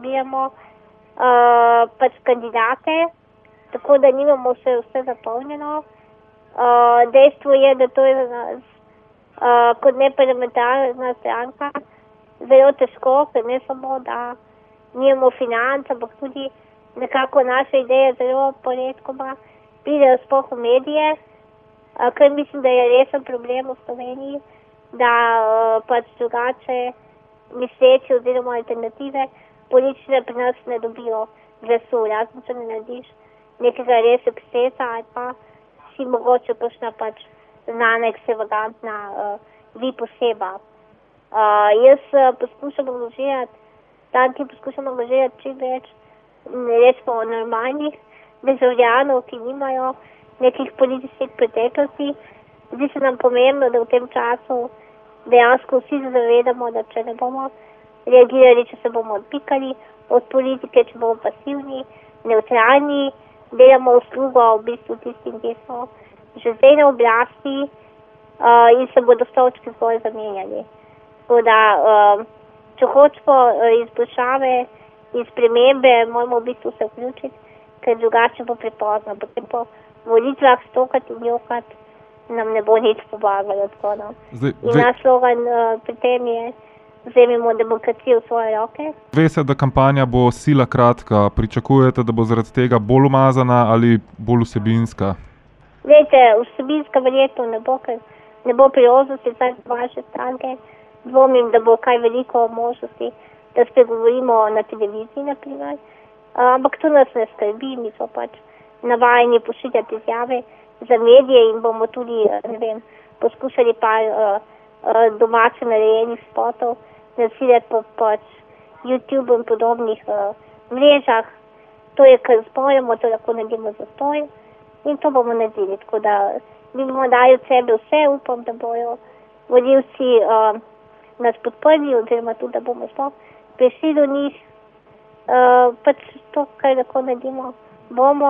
izbiramo pač kandidate, tako da nimamo še vse zapolnjeno. Dejstvo je, da to je za nas kot neparlamentarna stranka zelo težko, ker ne samo, da nimamo financ, ampak tudi nekako naše ideje zelo poredkoma pridejo sploh v medije, ker mislim, da je resen problem v Sloveniji, da pač drugače misleči oziroma alternative politične pri nas ne dobijo glasu. Razen če ne narediš nekega res ekscesa ali pa si mogoče kakšna pač znana ekstravagantna VIP oseba. Jaz poskušam angažirati čim več recimo normalnih državljanov, ki nimajo nekih političnih preteklosti. Zdi se nam pomembno, da v tem času dejansko vsi se zavedamo, da če ne bomo reagirali, če se bomo odpikali od politike, če bomo pasivni, nevtralni, delamo uslugo v bistvu tistim, ki so že zdaj na oblasti in se bodo stolčki zgolj zamenjali. Tako da, če hočemo izboljšave in spremembe, moramo v bistvu se vključiti, ker drugače bo prepozno. Potem po volitvah stokati in jokati nam ne bo nič pomagalo. In naš slogan pri tem je: vzemimo demokracijo v svoje roke. Ve se, da kampanja bo sila kratka. Pričakujete, da bo zaradi tega bolj umazana ali bolj vsebinska? Veste, vsebinska verjetno ne bo, ker ne bo priložnosti za vaše stranke. Dvomim, da bo kaj veliko možnosti, da spregovorimo na televiziji, na primer. Ampak to nas ne skrbi, mi smo pač navajeni pošiljati izjave za medije in bomo tudi, poskušali par domače narejenih spotov nasiliti po pač YouTube in podobnih mrežah. To je, kar zmoremo, to lahko naredimo zastonj in to bomo naredili. Tako da mi bomo dali od sebe vse, upam, da bojo volivci nas podprli oziroma tudi, da bomo sploh prišli do njih. Pač to, kar lahko naredimo, bomo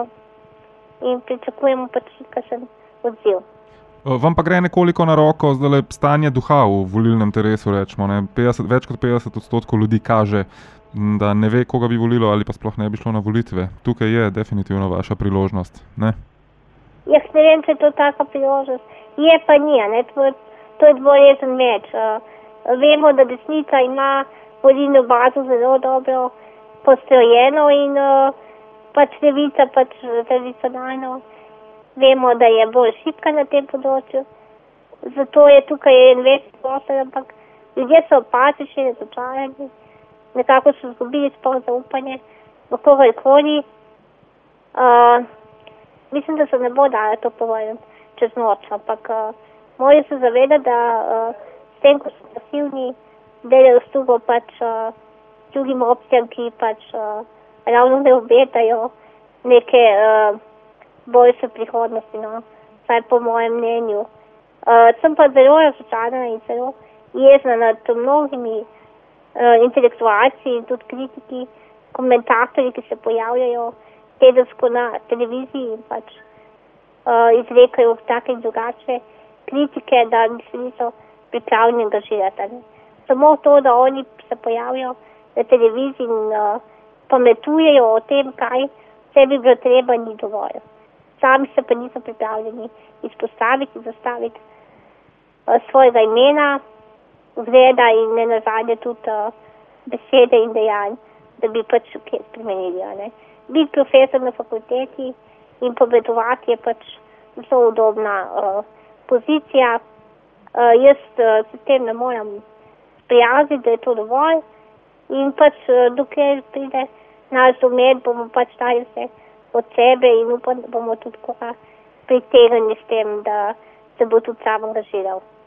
in pričakujemo pač kakšen odziv. Vam pa gre nekoliko na roko zdajle stanje duha v volilnem telesu, rečemo, ne? Več kot 50% ljudi kaže, da ne ve, koga bi volilo ali pa sploh ne bi šlo na volitve. Tukaj je definitivno vaša priložnost, ne? Jaz ne vem, če je to taka priložnost. Je pa ni, ne? To je dvorezen meč. Vemo, da desnica ima volilno bazo zelo dobro postrojeno in pač levica pač tradicionalno vemo, da je bolj šibka na tem področju. Zato je tukaj en večji prostor, ampak ljudje so apatični, razočarani, nekako so izgubili sploh zaupanje v kogarkoli. Mislim, da se ne bo dalo to povedati čez noč, ampak morajo se zavedati, da s tem, ko so pasivni, delajo uslugo pač drugim opcijam, ki pač ravno ne obetajo neke boljše prihodnosti, no, vsaj po mojem mnenju. Sem pa zelo razočarana in zelo jezna nad mnogimi intelektualci in tudi kritiki, komentatorji, ki se pojavljajo tedensko na televiziji in pač izrekajo take in drugače kritike, da niso pripravljeni angažirati. Samo to, da oni se pojavijo na televiziji in pametujejo o tem, kaj vse bi bilo treba, ni dovolj. Sami se pa niso pripravljeni izpostaviti, zastaviti svojega imena, vzgleda in nenazadnje tudi besede in dejanj, da bi pač kaj spremenili. Biti profesor na fakulteti in pametovati je pač zelo udobna pozicija. Jaz se s tem ne moram sprijazniti, da je to dovolj in pač dokler pride naš domet, bomo pač dali vse od sebe in upam, da bomo tudi koga pritegnili s tem, da se bo tudi sam angažiral.